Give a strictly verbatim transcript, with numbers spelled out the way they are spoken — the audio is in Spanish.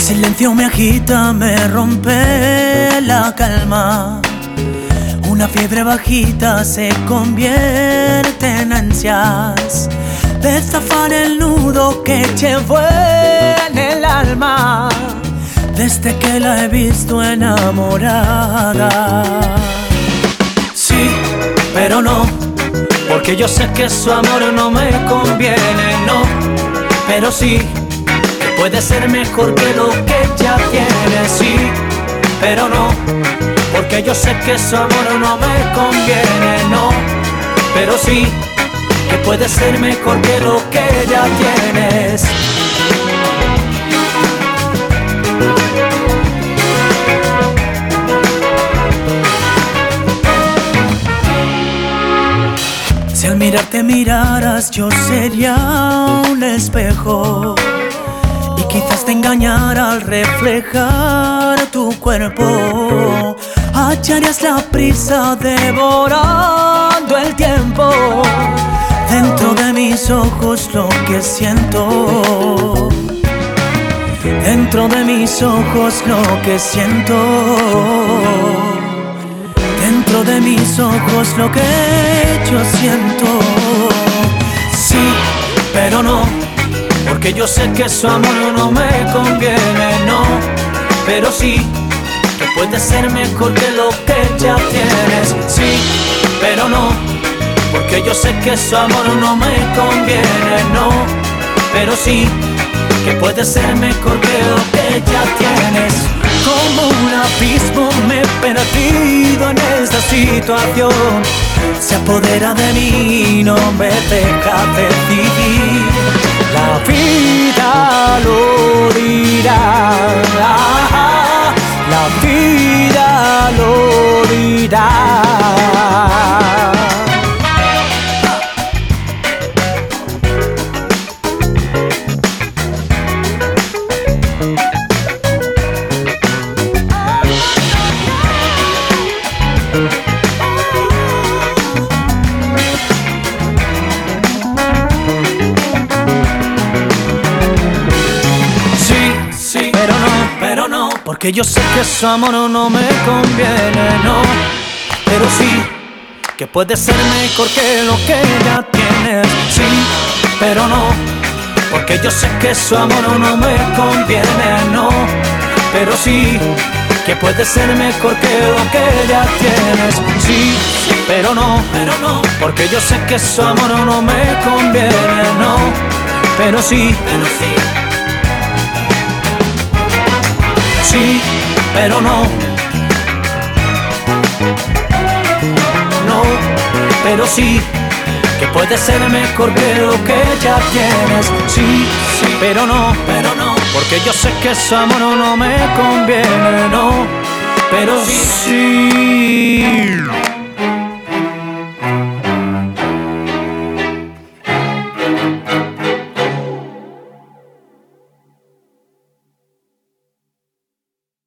silencio me agita, me rompe la calma. Una fiebre bajita se convierte en ansias de zafar el nudo que llevo en el alma desde que la he visto enamorada. Sí, pero no, porque yo sé que su amor no me conviene, no, pero sí, que puede ser mejor que lo que ya tiene, sí, pero no, porque yo sé que su amor no me conviene, no, pero sí, que puede ser mejor que lo que ya tienes. Si al mirarte miraras yo sería un espejo y quizás te engañara al reflejar tu cuerpo. Hallarías la prisa devorando el tiempo. Dentro de mis ojos lo que siento, dentro de mis ojos lo que siento, dentro de mis ojos lo que yo siento. Sí, pero no, porque yo sé que su amor no me conviene, no, pero sí, que puede ser mejor que lo que ya tienes. Sí, pero no, porque yo sé que su amor no me conviene, no, pero sí, que puede ser mejor que lo que ya tienes. Como un abismo me he perdido en esta situación, se apodera de mí y no me deja decidir. La vida lo dirá, la vida lo dirá. Porque yo sé que su amor no me conviene, no, pero sí, que puede ser mejor que lo que ya tienes. Sí, pero no, porque yo sé que su amor no me conviene, no, pero sí, que puede ser mejor que lo que ya tienes. Sí, pero no, pero no, porque yo sé que su amor no me conviene, no, pero sí, pero sí. Sí, pero no, no, pero sí, que puede ser mejor que lo que ya tienes. Sí, sí, pero no, pero no, porque yo sé que su amor no me conviene, no, pero sí.